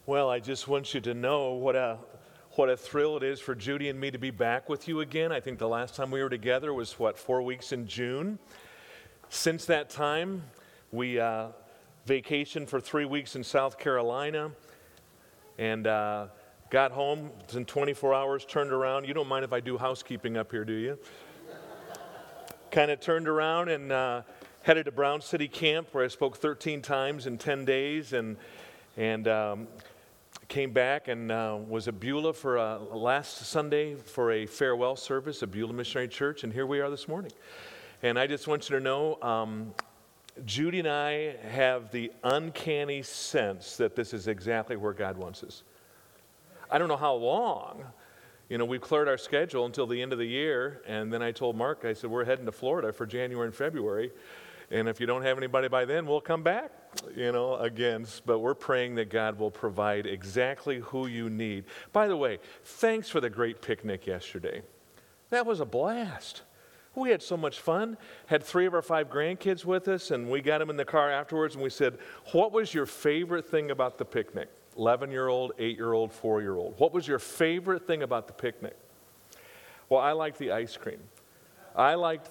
Well, I just want you to know what a thrill it is for Judy and me to be back with you again. I think the last time we were together was, 4 weeks in June. Since that time, we vacationed for 3 weeks in South Carolina and got home in 24 hours, turned around. You don't mind if I do housekeeping up here, do you? Kind of turned around and headed to Brown City Camp, where I spoke 13 times in 10 days, and came back and was at Beulah for last Sunday for a farewell service at Beulah Missionary Church, and here we are this morning. And I just want you to know, Judy and I have the uncanny sense that this is exactly where God wants us. I don't know how long. We've cleared our schedule until the end of the year, and then I told Mark, I said, we're heading to Florida for January and February, and if you don't have anybody by then, we'll come back, again. But we're praying that God will provide exactly who you need. By the way, thanks for the great picnic yesterday. That was a blast. We had so much fun. Had 3 of our 5 grandkids with us, and we got them in the car afterwards, and we said, what was your favorite thing about the picnic? 11-year-old, 8-year-old, 4-year-old. What was your favorite thing about the picnic? Well, I liked the ice cream. I liked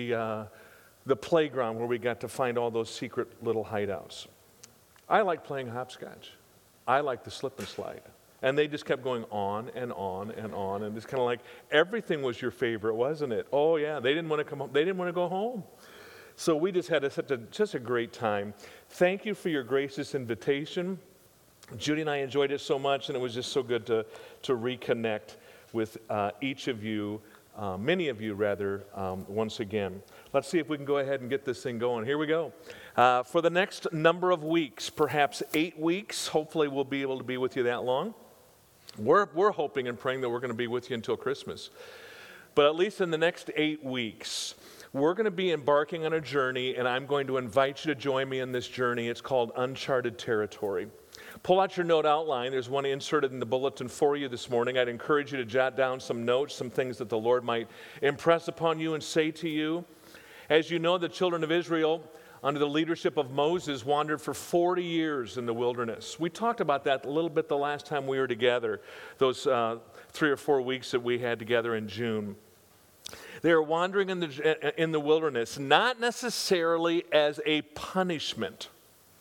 the playground where we got to find all those secret little hideouts. I liked playing hopscotch. I liked the slip and slide. And they just kept going on and on and on. And it's kind of like everything was your favorite, wasn't it? Oh, yeah. They didn't want to come home. They didn't want to go home. So we just had such a great time. Thank you for your gracious invitation. Judy and I enjoyed it so much, and it was just so good to reconnect with each of you, many of you rather, once again. Let's see if we can go ahead and get this thing going. Here we go. For the next number of weeks, perhaps 8 weeks, hopefully we'll be able to be with you that long. We're hoping and praying that we're going to be with you until Christmas. But at least in the next 8 weeks, we're going to be embarking on a journey, and I'm going to invite you to join me in this journey. It's called Uncharted Territory. Pull out your note outline. There's one inserted in the bulletin for you this morning. I'd encourage you to jot down some notes, some things that the Lord might impress upon you and say to you. As you know, the children of Israel, under the leadership of Moses, wandered for 40 years in the wilderness. We talked about that a little bit the last time we were together, those 3 or 4 weeks that we had together in June. They are wandering in the wilderness, not necessarily as a punishment,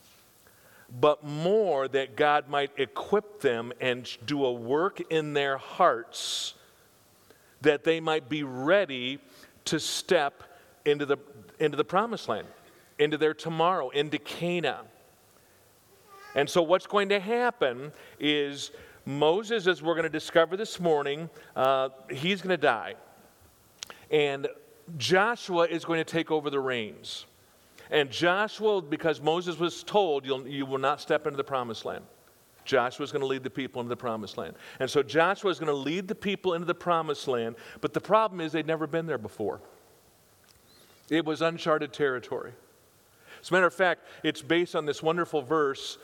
but more that God might equip them and do a work in their hearts that they might be ready to step into the promised land, into their tomorrow, into Canaan. And so what's going to happen is Moses, as we're going to discover this morning, he's going to die. And Joshua is going to take over the reins. And Joshua, because Moses was told, you will not step into the promised land. Joshua is going to lead the people into the promised land. And so Joshua is going to lead the people into the promised land. But the problem is they'd never been there before. It was uncharted territory. As a matter of fact, it's based on this wonderful verse.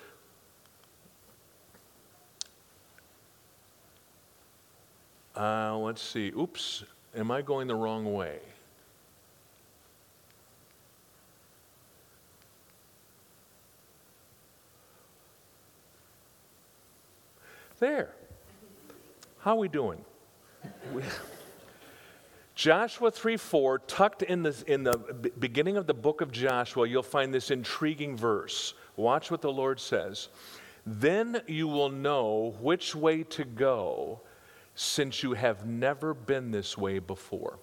Let's see. Oops. Am I going the wrong way? There. How are we doing? Joshua 3:4, tucked in the beginning of the book of Joshua, you'll find this intriguing verse. Watch what the Lord says. Then you will know which way to go, since you have never been this way before.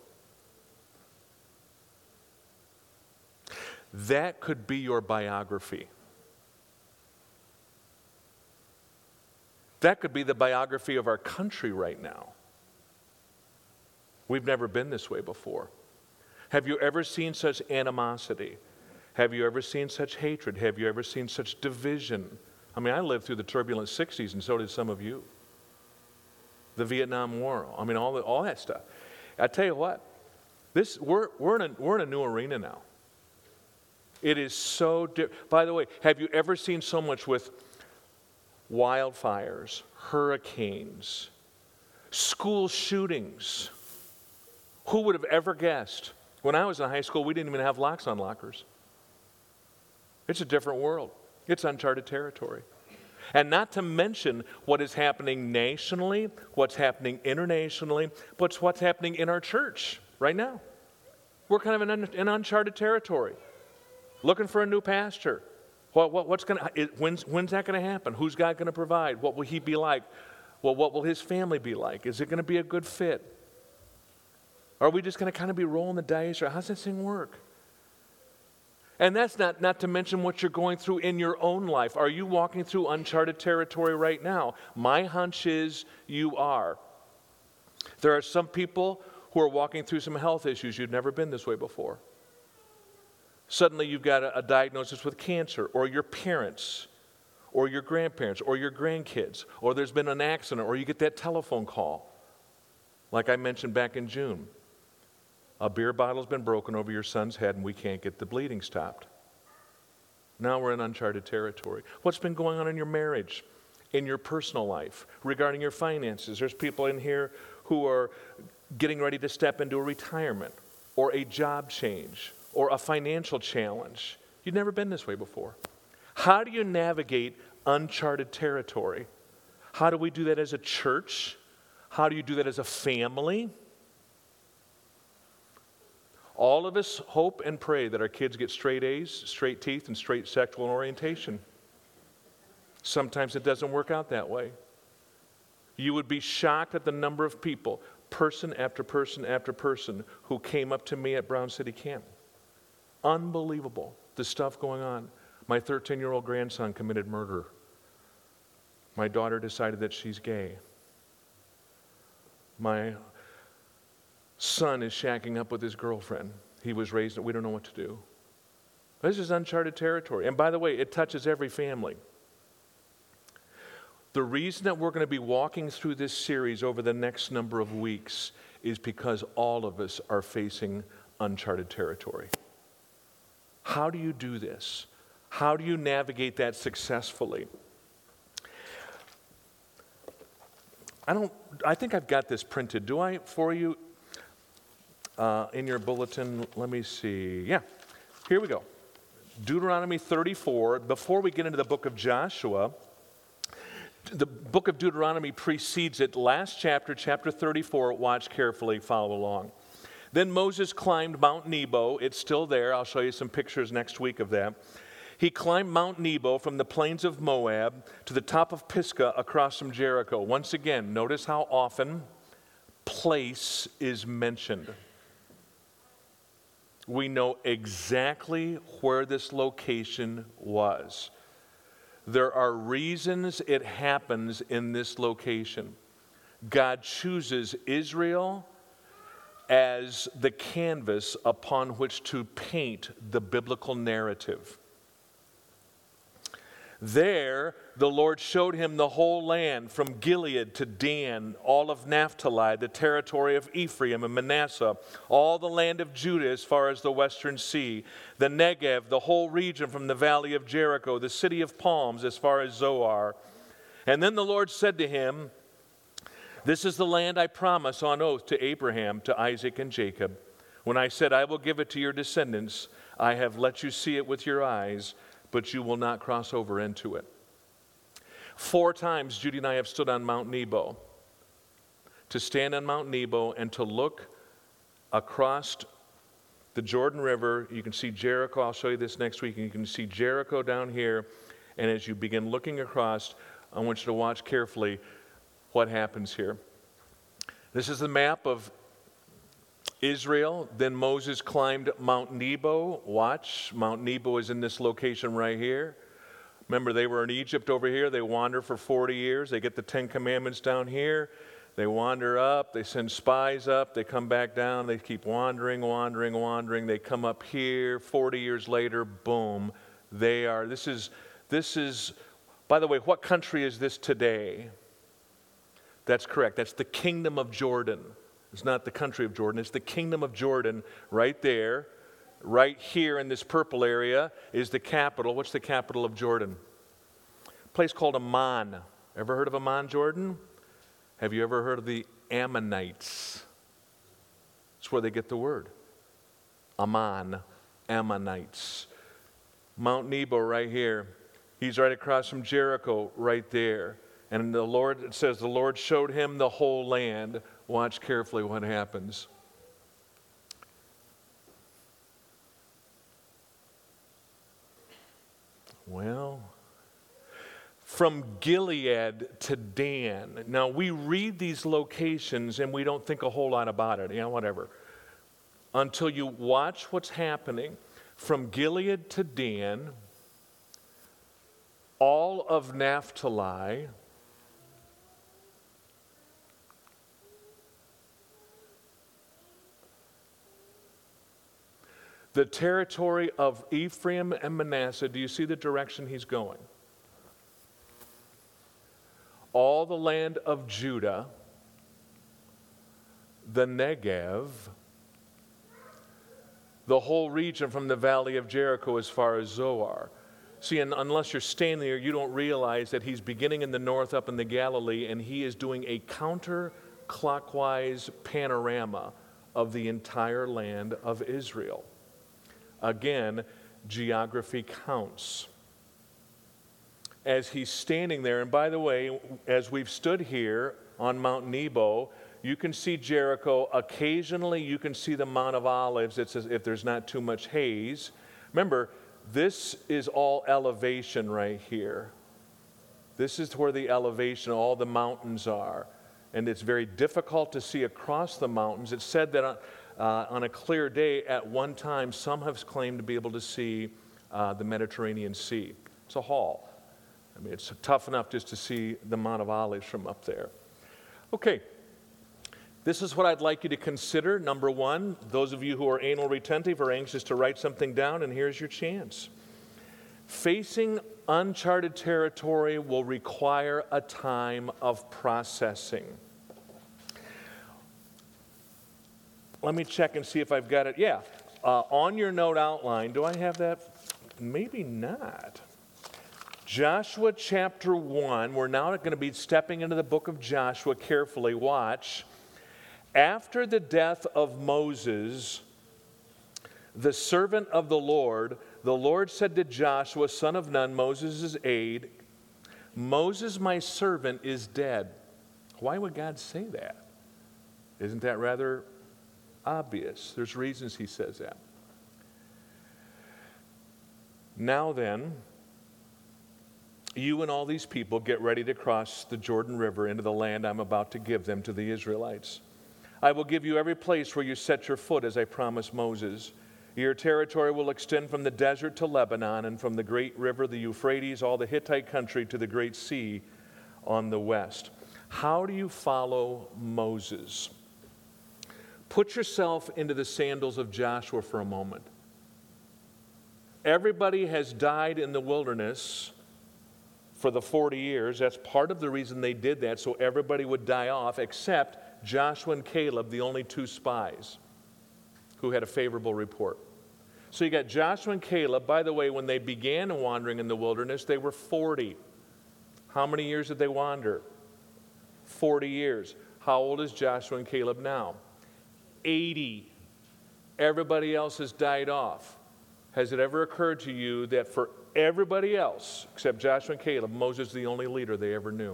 That could be your biography. That could be the biography of our country right now. We've never been this way before. Have you ever seen such animosity? Have you ever seen such hatred? Have you ever seen such division? I mean, I lived through the turbulent 60s, and so did some of you. The Vietnam War. I mean, all that stuff. I tell you what, we're in a new arena now. It is so different. By the way, have you ever seen so much with wildfires, hurricanes, school shootings? Who would have ever guessed? When I was in high school, we didn't even have locks on lockers. It's a different world. It's uncharted territory. And not to mention what is happening nationally, what's happening internationally, but what's happening in our church right now. We're kind of in uncharted territory, looking for a new pastor. When's that going to happen? Who's God going to provide? What will he be like? Well, what will his family be like? Is it going to be a good fit? Are we just going to kind of be rolling the dice, or how's this thing work? And that's not to mention what you're going through in your own life. Are you walking through uncharted territory right now? My hunch is you are. There are some people who are walking through some health issues. You've never been this way before. Suddenly you've got a diagnosis with cancer, or your parents, or your grandparents, or your grandkids, or there's been an accident, or you get that telephone call. Like I mentioned back in June. A beer bottle's been broken over your son's head and we can't get the bleeding stopped. Now we're in uncharted territory. What's been going on in your marriage, in your personal life, regarding your finances? There's people in here who are getting ready to step into a retirement or a job change or a financial challenge. You've never been this way before. How do you navigate uncharted territory? How do we do that as a church? How do you do that as a family? All of us hope and pray that our kids get straight A's, straight teeth, and straight sexual orientation. Sometimes it doesn't work out that way. You would be shocked at the number of people, person after person after person, who came up to me at Brown City Camp. Unbelievable, the stuff going on. My 13-year-old grandson committed murder. My daughter decided that she's gay. My son is shacking up with his girlfriend. He was raised, we don't know what to do. This is uncharted territory. And by the way, it touches every family. The reason that we're going to be walking through this series over the next number of weeks is because all of us are facing uncharted territory. How do you do this? How do you navigate that successfully? I think I've got this printed. Do I for you? In your bulletin, let me see. Yeah, here we go. Deuteronomy 34. Before we get into the book of Joshua, the book of Deuteronomy precedes it. Last chapter, chapter 34. Watch carefully, follow along. Then Moses climbed Mount Nebo. It's still there. I'll show you some pictures next week of that. He climbed Mount Nebo from the plains of Moab to the top of Pisgah across from Jericho. Once again, notice how often place is mentioned. We know exactly where this location was. There are reasons it happens in this location. God chooses Israel as the canvas upon which to paint the biblical narrative. There, the Lord showed him the whole land from Gilead to Dan, all of Naphtali, the territory of Ephraim and Manasseh, all the land of Judah as far as the western sea, the Negev, the whole region from the valley of Jericho, the city of palms as far as Zoar. And then the Lord said to him, "This is the land I promised on oath to Abraham, to Isaac, and Jacob. When I said, I will give it to your descendants, I have let you see it with your eyes, but you will not cross over into it." 4 times Judy and I have stood on Mount Nebo. To stand on Mount Nebo and to look across the Jordan River. You can see Jericho. I'll show you this next week. And you can see Jericho down here. And as you begin looking across, I want you to watch carefully what happens here. This is the map of Israel. Then Moses climbed Mount Nebo. Watch, Mount Nebo is in this location right here. Remember, they were in Egypt over here. They wander for 40 years. They get the 10 Commandments down here. They wander up. They send spies up. They come back down. They keep wandering. They come up here. 40 years later, boom, they are. This is, by the way, what country is this today? That's correct. That's the Kingdom of Jordan. It's not the country of Jordan. It's the Kingdom of Jordan right there. Right here in this purple area is the capital. What's the capital of Jordan? A place called Amman. Ever heard of Amman, Jordan? Have you ever heard of the Ammonites? That's where they get the word. Amman, Ammonites. Mount Nebo right here. He's right across from Jericho, right there. And the Lord, it says, the Lord showed him the whole land. Watch carefully what happens. Well, from Gilead to Dan. Now, we read these locations and we don't think a whole lot about it. Whatever. Until you watch what's happening. From Gilead to Dan, all of Naphtali, the territory of Ephraim and Manasseh. Do you see the direction he's going? All the land of Judah, the Negev, the whole region from the valley of Jericho as far as Zoar. See, unless you're standing there, you don't realize that he's beginning in the north up in the Galilee, and he is doing a counterclockwise panorama of the entire land of Israel. Again, geography counts. As he's standing there, and by the way, as we've stood here on Mount Nebo, you can see Jericho. Occasionally, you can see the Mount of Olives. It's as if there's not too much haze. Remember, this is all elevation right here. This is where the elevation, all the mountains are. And it's very difficult to see across the mountains. It's said that on a clear day, at one time, some have claimed to be able to see the Mediterranean Sea. It's a haul. I mean, it's tough enough just to see the Mount of Olives from up there. Okay, this is what I'd like you to consider. Number one, those of you who are anal retentive are anxious to write something down, and here's your chance. Facing uncharted territory will require a time of processing. Let me check and see if I've got it. Yeah, on your note outline, do I have that? Maybe not. Joshua chapter 1, we're now going to be stepping into the book of Joshua carefully. Watch. After the death of Moses, the servant of the Lord said to Joshua, son of Nun, Moses' aide, Moses, my servant, is dead. Why would God say that? Isn't that rather obvious? There's reasons he says that. Now then, you and all these people get ready to cross the Jordan River into the land I'm about to give them to the Israelites. I will give you every place where you set your foot, as I promised Moses. Your territory will extend from the desert to Lebanon, and from the great river, the Euphrates, all the Hittite country, to the great sea on the west. How do you follow Moses? Put yourself into the sandals of Joshua for a moment. Everybody has died in the wilderness for the 40 years. That's part of the reason they did that, so everybody would die off, except Joshua and Caleb, the only two spies who had a favorable report. So you got Joshua and Caleb. By the way, when they began wandering in the wilderness, they were 40. How many years did they wander? 40 years. How old is Joshua and Caleb now? 80. Everybody else has died off. Has it ever occurred to you that for everybody else, except Joshua and Caleb, Moses is the only leader they ever knew?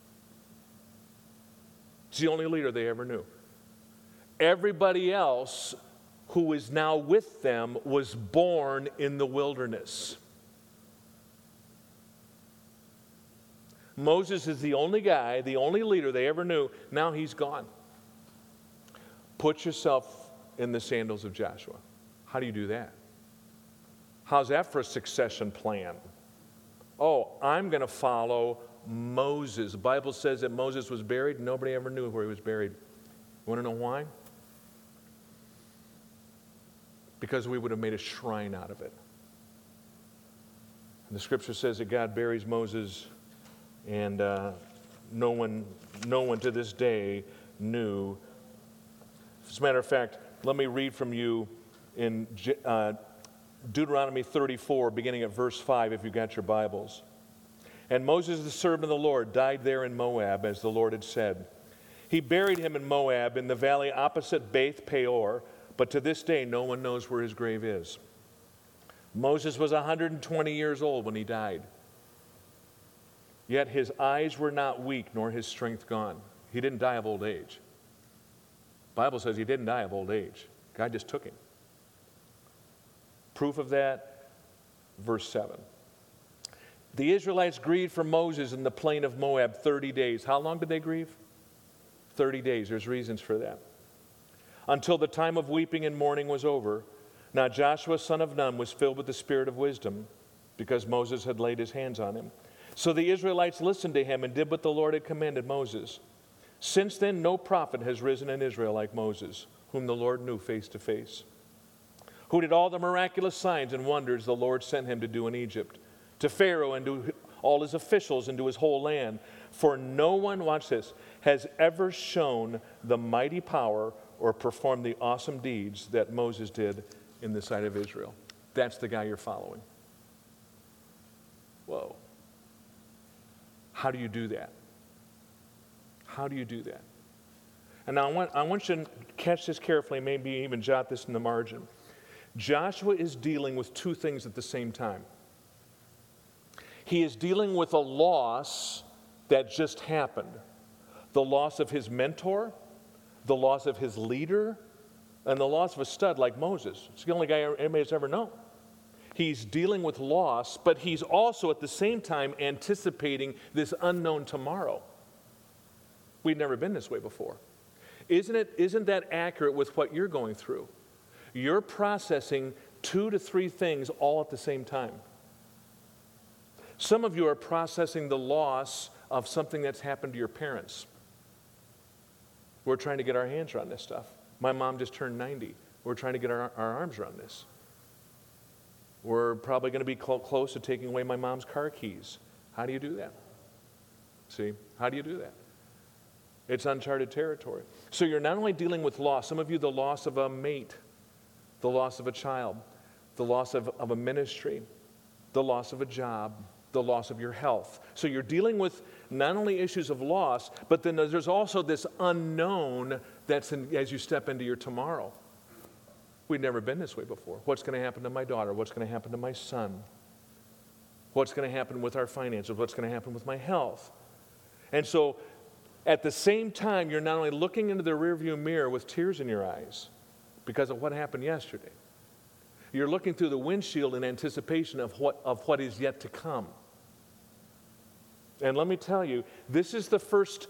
It's the only leader they ever knew. Everybody else who is now with them was born in the wilderness. Moses is the only guy, the only leader they ever knew. Now he's gone. Put yourself in the sandals of Joshua. How do you do that? How's that for a succession plan? Oh, I'm going to follow Moses. The Bible says that Moses was buried. Nobody ever knew where he was buried. You want to know why? Because we would have made a shrine out of it. And the scripture says that God buries Moses, and no one to this day knew. As a matter of fact, let me read from you in Deuteronomy 34, beginning at verse 5, if you've got your Bibles. And Moses, the servant of the Lord, died there in Moab, as the Lord had said. He buried him in Moab, in the valley opposite Beth Peor, but to this day no one knows where his grave is. Moses was 120 years old when he died. Yet his eyes were not weak, nor his strength gone. He didn't die of old age. The Bible says he didn't die of old age. God just took him. Proof of that, verse 7. The Israelites grieved for Moses in the plain of Moab 30 days. How long did they grieve? 30 days. There's reasons for that. Until the time of weeping and mourning was over. Now Joshua, son of Nun, was filled with the spirit of wisdom, because Moses had laid his hands on him. So the Israelites listened to him and did what the Lord had commanded Moses. Since then, no prophet has risen in Israel like Moses, whom the Lord knew face to face, who did all the miraculous signs and wonders the Lord sent him to do in Egypt, to Pharaoh and to all his officials and to his whole land. For no one, watch this, has ever shown the mighty power or performed the awesome deeds that Moses did in the sight of Israel. That's the guy you're following. Whoa. How do you do that? How do you do that? And now I want you to catch this carefully, maybe even jot this in the margin. Joshua is dealing with two things at the same time. He is dealing with a loss that just happened. The loss of his mentor, the loss of his leader, and the loss of a stud like Moses. It's the only guy anybody's ever known. He's dealing with loss, but he's also at the same time anticipating this unknown tomorrow. We've never been this way before. Isn't that accurate with what you're going through? You're processing 2 to 3 things all at the same time. Some of you are processing the loss of something that's happened to your parents. We're trying to get our hands around this stuff. My mom just turned 90. We're trying to get our arms around this. We're probably going to be close to taking away my mom's car keys. How do you do that? See, how do you do that? It's uncharted territory. So you're not only dealing with loss, some of you the loss of a mate, the loss of a child, the loss of a ministry, the loss of a job, the loss of your health. So you're dealing with not only issues of loss, but then there's also this unknown that's as you step into your tomorrow. We've never been this way before. What's going to happen to my daughter? What's going to happen to my son? What's going to happen with our finances? What's going to happen with my health? And so at the same time, you're not only looking into the rearview mirror with tears in your eyes because of what happened yesterday, you're looking through the windshield in anticipation of what is yet to come. And let me tell you, this is the first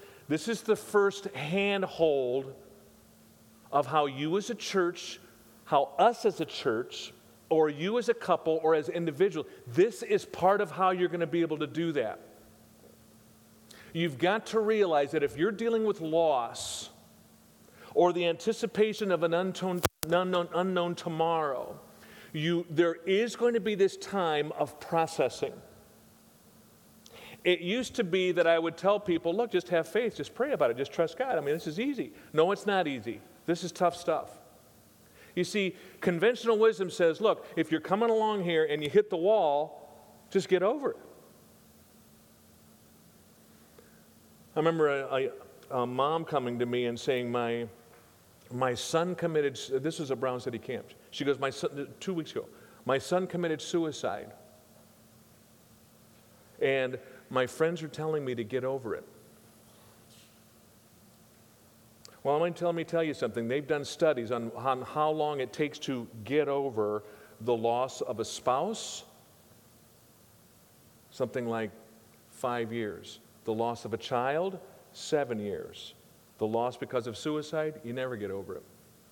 handhold of how you as a church, how us as a church, or you as a couple, or as individuals, this is part of how you're going to be able to do that. You've got to realize that if you're dealing with loss or the anticipation of an unknown tomorrow, there is going to be this time of processing. It used to be that I would tell people, look, just have faith, just pray about it, just trust God. I mean, this is easy. No, it's not easy. This is tough stuff. You see, conventional wisdom says, look, if you're coming along here and you hit the wall, just get over it. I remember a mom coming to me and saying, my son committed, this was at Brown City Camp. She goes, my son, 2 weeks ago, my son committed suicide. And my friends are telling me to get over it. Well, let me tell you something. They've done studies on how long it takes to get over the loss of a spouse. Something like 5 years. The loss of a child, 7 years. The loss because of suicide, you never get over it.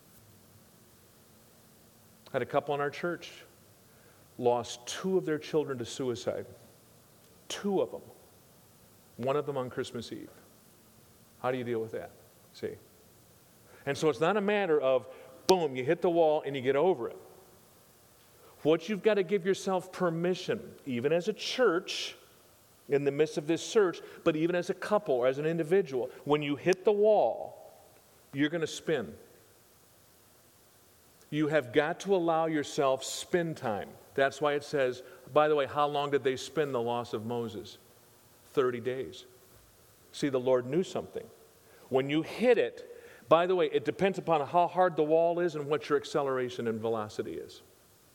I had a couple in our church lost 2 of their children to suicide. 2 of them. 1 of them on Christmas Eve. How do you deal with that? See? And so it's not a matter of, boom, you hit the wall and you get over it. What you've got to give yourself permission, even as a church, in the midst of this search, but even as a couple or as an individual, when you hit the wall, you're going to spin. You have got to allow yourself spin time. That's why it says, by the way, how long did they spin the loss of Moses? 30 days. See, the Lord knew something. When you hit it, by the way, it depends upon how hard the wall is and what your acceleration and velocity is.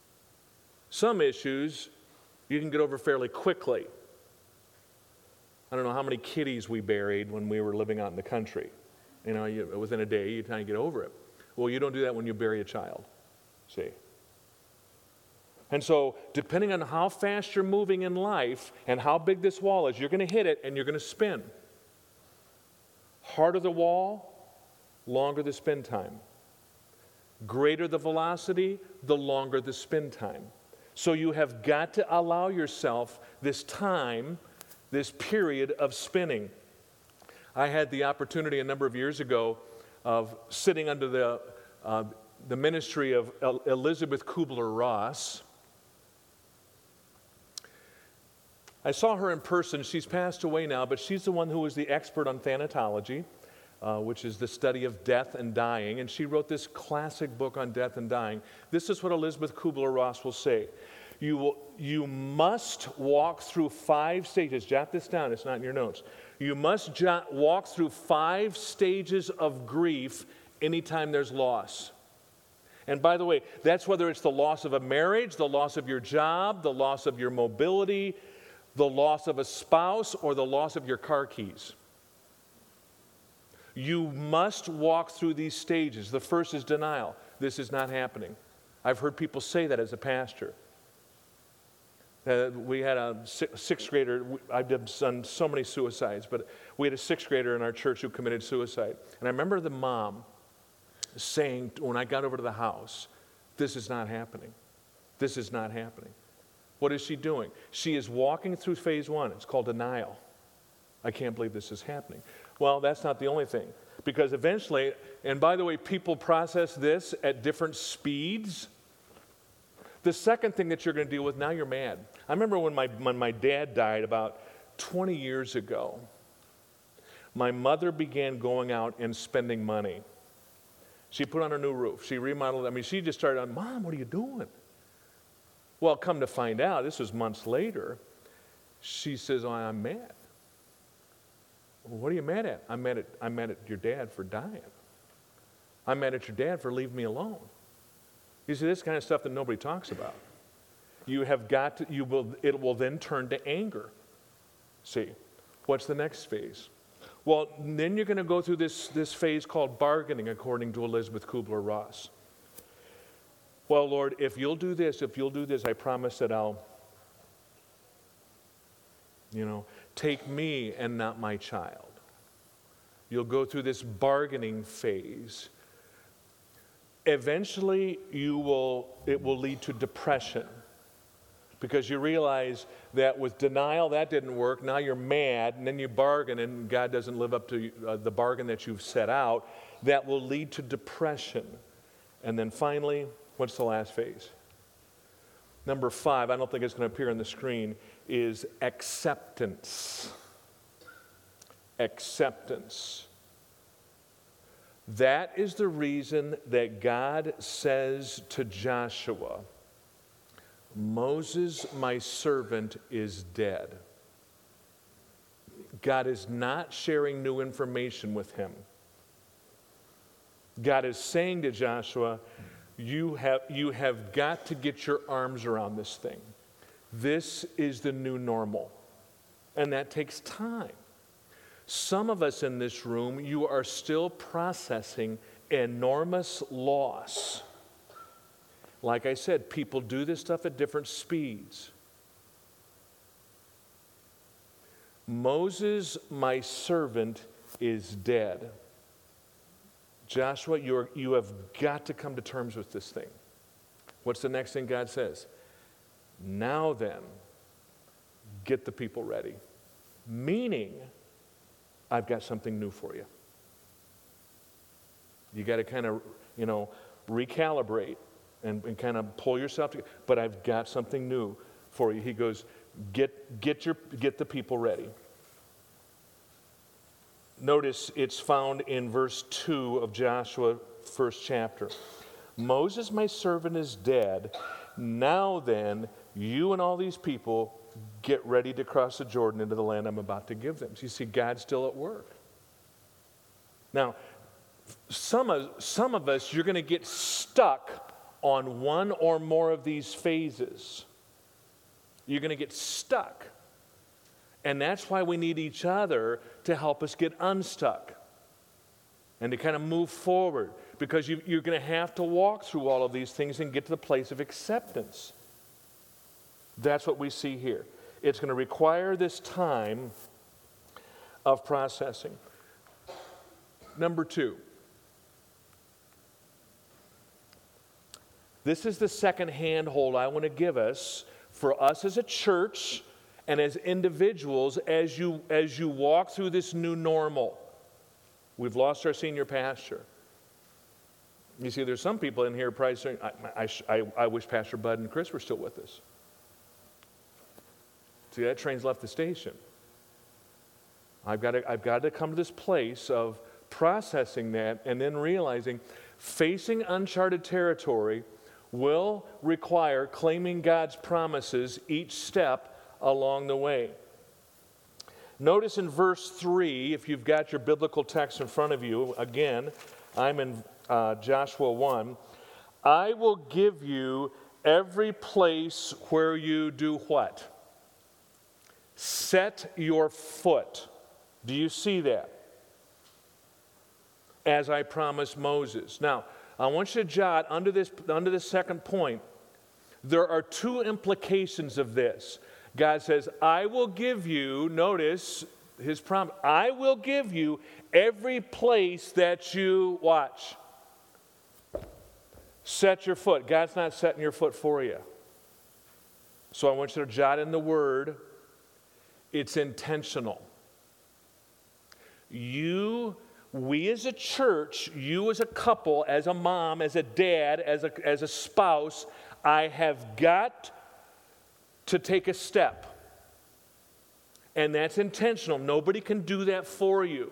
Some issues you can get over fairly quickly. I don't know how many kitties we buried when we were living out in the country. Within a day, you kind of get over it. Well, you don't do that when you bury a child, see? And so, depending on how fast you're moving in life and how big this wall is, you're going to hit it and you're going to spin. Harder the wall, longer the spin time. Greater the velocity, the longer the spin time. So you have got to allow yourself this time, this period of spinning. I had the opportunity a number of years ago of sitting under the ministry of Elizabeth Kubler-Ross. I saw her in person. She's passed away now, but she's the one who was the expert on thanatology, which is the study of death and dying. And she wrote this classic book on death and dying. This is what Elizabeth Kubler-Ross will say. You must walk through 5 stages. Jot this down. It's not in your notes. You must walk through 5 stages of grief anytime there's loss. And by the way, that's whether it's the loss of a marriage, the loss of your job, the loss of your mobility, the loss of a spouse, or the loss of your car keys. You must walk through these stages. The first is denial. This is not happening. I've heard people say that as a pastor. We had a 6th grader. I've done so many suicides, but we had a 6th grader in our church who committed suicide. And I remember the mom saying, when I got over to the house, this is not happening. This is not happening. What is she doing? She is walking through phase 1. It's called denial. I can't believe this is happening. Well, that's not the only thing. Because eventually, and by the way, people process this at different speeds. The second thing that you're going to deal with, now you're mad. I remember when my dad died about 20 years ago, my mother began going out and spending money. She put on a new roof. She remodeled. She just started on, Mom, what are you doing? Well, come to find out, this was months later, she says, oh, I'm mad. Well, what are you mad at? I'm mad at your dad for dying. I'm mad at your dad for leaving me alone. You see, this kind of stuff that nobody talks about. You have got to, it will then turn to anger. See, what's the next phase? Well, then you're going to go through this phase called bargaining, according to Elizabeth Kubler-Ross. Well, Lord, if you'll do this, I promise that I'll, take me and not my child. You'll go through this bargaining phase. Eventually, it will lead to depression because you realize that with denial, that didn't work. Now you're mad, and then you bargain, and God doesn't live up to the bargain that you've set out. That will lead to depression. And then finally, what's the last phase? Number 5, I don't think it's going to appear on the screen, is acceptance. Acceptance. That is the reason that God says to Joshua, Moses, my servant, is dead. God is not sharing new information with him. God is saying to Joshua, you have got to get your arms around this thing. This is the new normal. And that takes time. Some of us in this room, you are still processing enormous loss. Like I said, people do this stuff at different speeds. Moses, my servant, is dead. Joshua, you have got to come to terms with this thing. What's the next thing God says? Now then, get the people ready. Meaning, I've got something new for you. You got to kind of, recalibrate and kind of pull yourself together. But I've got something new for you. He goes, get the people ready. Notice it's found in verse 2 of Joshua, 1st chapter. Moses, my servant, is dead. Now then, you and all these people get ready to cross the Jordan into the land I'm about to give them. So you see, God's still at work. Now, some of us, you're going to get stuck on one or more of these phases. You're going to get stuck. And that's why we need each other to help us get unstuck and to kind of move forward, because you're going to have to walk through all of these things and get to the place of acceptance. That's what we see here. It's going to require this time of processing. Number 2. This is the second handhold I want to give us for us as a church and as individuals as you walk through this new normal. We've lost our senior pastor. You see, there's some people in here probably saying, I wish Pastor Bud and Chris were still with us. See, that train's left the station. I've got to come to this place of processing that and then realizing facing uncharted territory will require claiming God's promises each step along the way. Notice in verse 3, if you've got your biblical text in front of you, again, I'm in Joshua 1. I will give you every place where you do what? Set your foot. Do you see that? As I promised Moses. Now, I want you to jot under this second point, there are 2 implications of this. God says, I will give you, notice his promise, I will give you every place that you, watch, set your foot. God's not setting your foot for you. So I want you to jot in the word, it's intentional. We as a church, you as a couple, as a mom, as a dad, as a spouse, I have got to take a step. And that's intentional. Nobody can do that for you.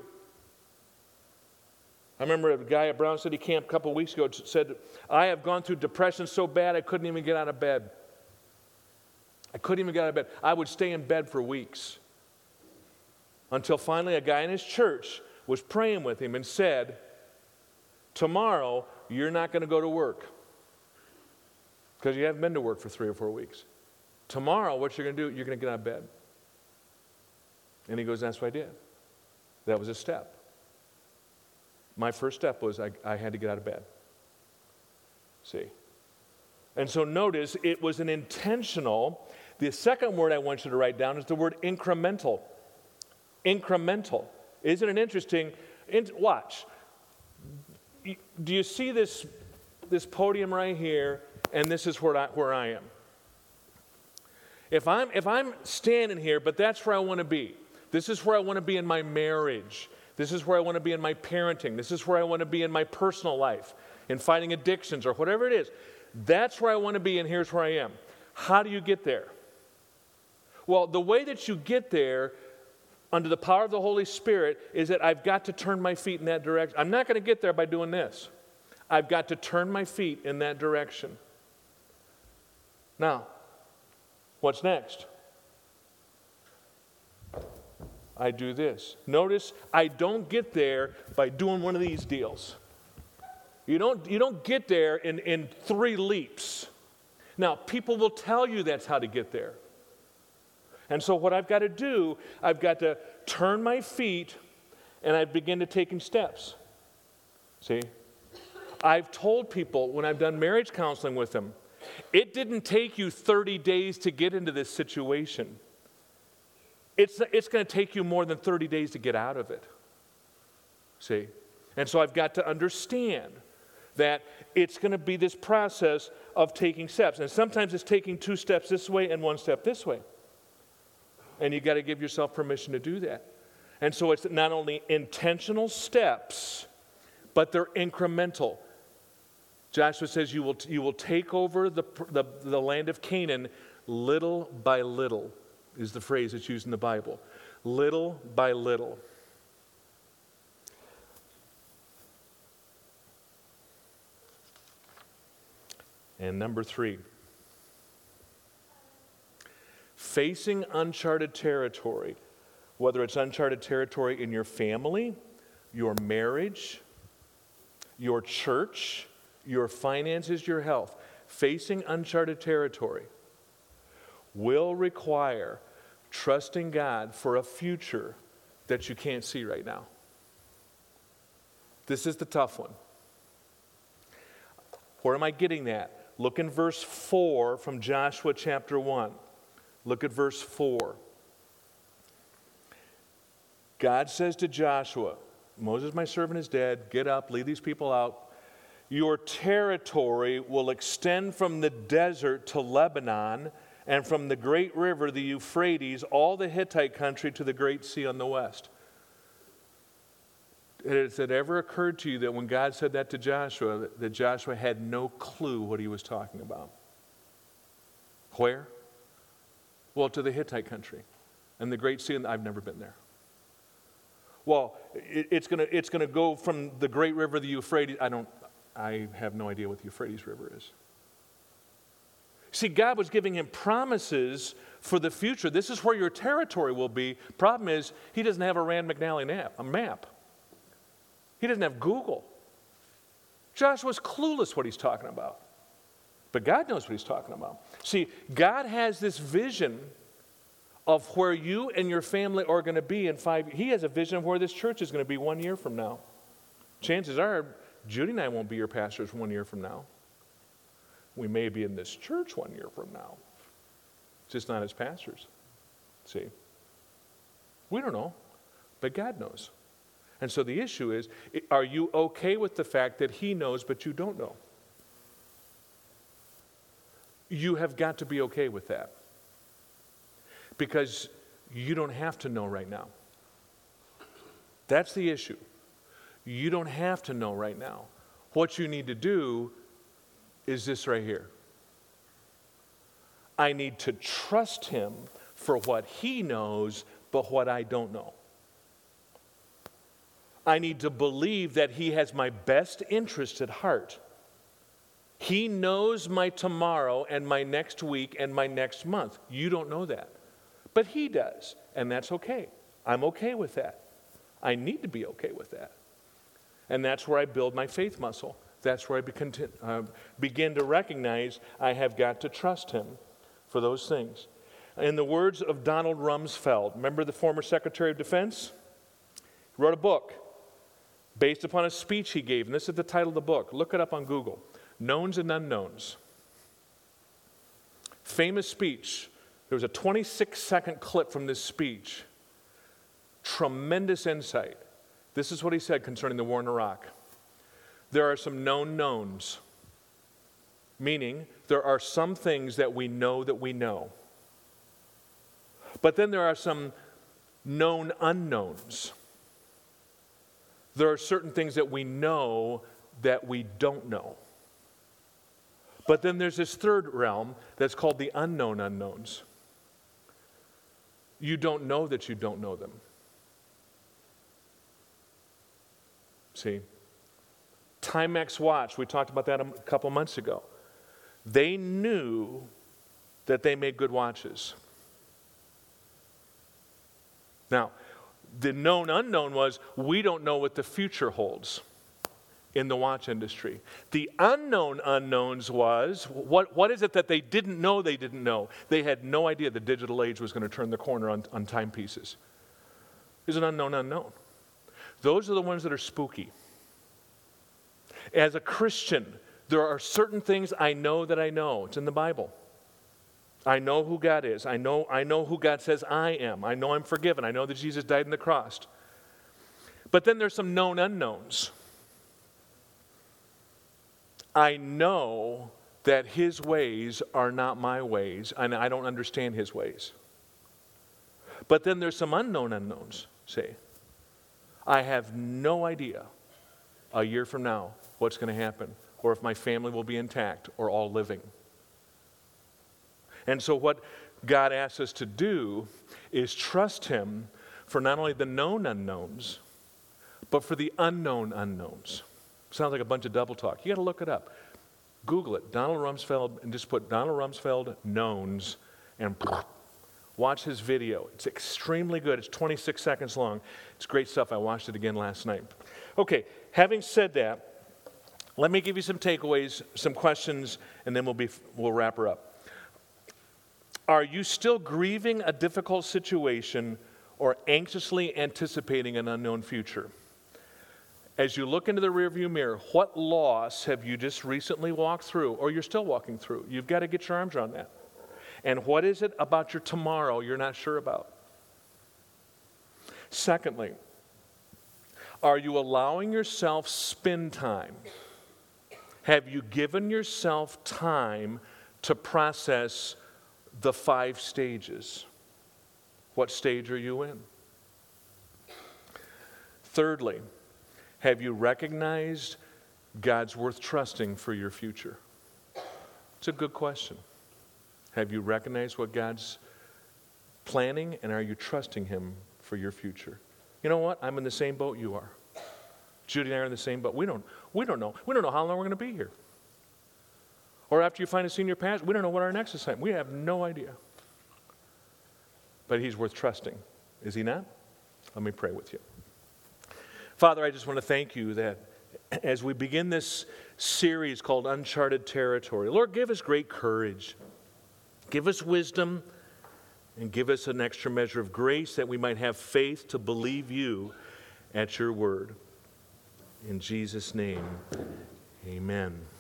I remember a guy at Brown City Camp a couple weeks ago said, I have gone through depression so bad I couldn't even get out of bed. I couldn't even get out of bed. I would stay in bed for weeks. Until finally a guy in his church was praying with him and said, tomorrow you're not going to go to work because you haven't been to work for 3 or 4 weeks. Tomorrow what you're going to do, you're going to get out of bed. And he goes, that's what I did. That was a step. My first step was I had to get out of bed. See? And so notice it was an intentional. The second word I want you to write down is the word incremental. Incremental. Isn't it interesting? Watch. Do you see this podium right here? And this is where I am. If I'm standing here, but that's where I want to be. This is where I want to be in my marriage. This is where I want to be in my parenting. This is where I want to be in my personal life, in fighting addictions or whatever it is. That's where I want to be, and here's where I am. How do you get there? Well, the way that you get there under the power of the Holy Spirit is that I've got to turn my feet in that direction. I'm not going to get there by doing this. I've got to turn my feet in that direction. Now, what's next? I do this. Notice, I don't get there by doing one of these deals. You don't get there in 3 leaps. Now, people will tell you that's how to get there. And so what I've got to do, I've got to turn my feet and I begin to take steps. See? I've told people when I've done marriage counseling with them, it didn't take you 30 days to get into this situation. It's going to take you more than 30 days to get out of it. See? And so I've got to understand that it's going to be this process of taking steps. And sometimes it's taking 2 steps this way and 1 step this way. And you've got to give yourself permission to do that. And so it's not only intentional steps, but they're incremental. Joshua says you will take over the land of Canaan little by little, is the phrase that's used in the Bible. Little by little. And number 3. Facing uncharted territory, whether it's uncharted territory in your family, your marriage, your church, your finances, your health, facing uncharted territory will require trusting God for a future that you can't see right now. This is the tough one. Where am I getting that? Look in verse 4 from Joshua chapter 1. Look at verse 4. God says to Joshua, Moses, my servant, is dead. Get up, lead these people out. Your territory will extend from the desert to Lebanon, and from the great river, the Euphrates, all the Hittite country to the great sea on the west. Has it ever occurred to you that when God said that to Joshua, that Joshua had no clue what he was talking about? Where? Well, to the Hittite country and the great sea. And I've never been there. Well, it's gonna go from the great river, the Euphrates. I have no idea what the Euphrates River is. See, God was giving him promises for the future. This is where your territory will be. Problem is, he doesn't have a Rand McNally map. He doesn't have Google. Joshua's clueless what he's talking about. But God knows what he's talking about. See, God has this vision of where you and your family are going to be in 5 years. He has a vision of where this church is going to be 1 year from now. Chances are, Judy and I won't be your pastors 1 year from now. We may be in this church 1 year from now. Just not as pastors. See? We don't know, but God knows. And so the issue is, are you okay with the fact that he knows but you don't know? You have got to be okay with that. Because you don't have to know right now. That's the issue. You don't have to know right now. What you need to do is this right here. I need to trust him for what he knows, but what I don't know. I need to believe that he has my best interest at heart. He knows my tomorrow and my next week and my next month. You don't know that. But he does, and that's okay. I'm okay with that. I need to be okay with that. And that's where I build my faith muscle. That's where I begin to recognize I have got to trust him for those things. In the words of Donald Rumsfeld, remember the former Secretary of Defense? He wrote a book based upon a speech he gave, and this is the title of the book. Look it up on Google. Knowns and Unknowns. Famous speech. There was a 26-second clip from this speech. Tremendous insight. This is what he said concerning the war in Iraq. There are some known knowns, meaning there are some things that we know that we know. But then there are some known unknowns. There are certain things that we know that we don't know. But then there's this third realm that's called the unknown unknowns. You don't know that you don't know them. See? Timex watch, we talked about that a couple months ago. They knew that they made good watches. Now, the known unknown was we don't know what the future holds in the watch industry. The unknown unknowns was, what is it that they didn't know they didn't know? They had no idea the digital age was going to turn the corner on timepieces. There's an unknown unknown. Those are the ones that are spooky. As a Christian, there are certain things I know that I know. It's in the Bible. I know who God is. I know who God says I am. I know I'm forgiven. I know that Jesus died on the cross. But then there's some known unknowns. I know that his ways are not my ways, and I don't understand his ways. But then there's some unknown unknowns, see. I have no idea a year from now what's going to happen, or if my family will be intact or all living. And so what God asks us to do is trust him for not only the known unknowns, but for the unknown unknowns. Sounds like a bunch of double talk. You got to look it up. Google it, Donald Rumsfeld, and just put Donald Rumsfeld knowns, and watch his video. It's extremely good. It's 26 seconds long. It's great stuff. I watched it again last night. Okay, having said that, let me give you some takeaways, some questions, and then we'll wrap her up. Are you still grieving a difficult situation or anxiously anticipating an unknown future? As you look into the rearview mirror, what loss have you just recently walked through or you're still walking through? You've got to get your arms around that. And what is it about your tomorrow you're not sure about? Secondly, are you allowing yourself spend time? Have you given yourself time to process the 5 stages? What stage are you in? Thirdly, have you recognized God's worth trusting for your future? It's a good question. Have you recognized what God's planning, and are you trusting Him for your future? You know what? I'm in the same boat you are. Judy and I are in the same boat. We don't know. We don't know how long we're going to be here. Or after you find a senior pastor, we don't know what our next assignment. We have no idea. But He's worth trusting. Is He not? Let me pray with you. Father, I just want to thank you that as we begin this series called Uncharted Territory, Lord, give us great courage. Give us wisdom and give us an extra measure of grace that we might have faith to believe you at your word. In Jesus' name, amen.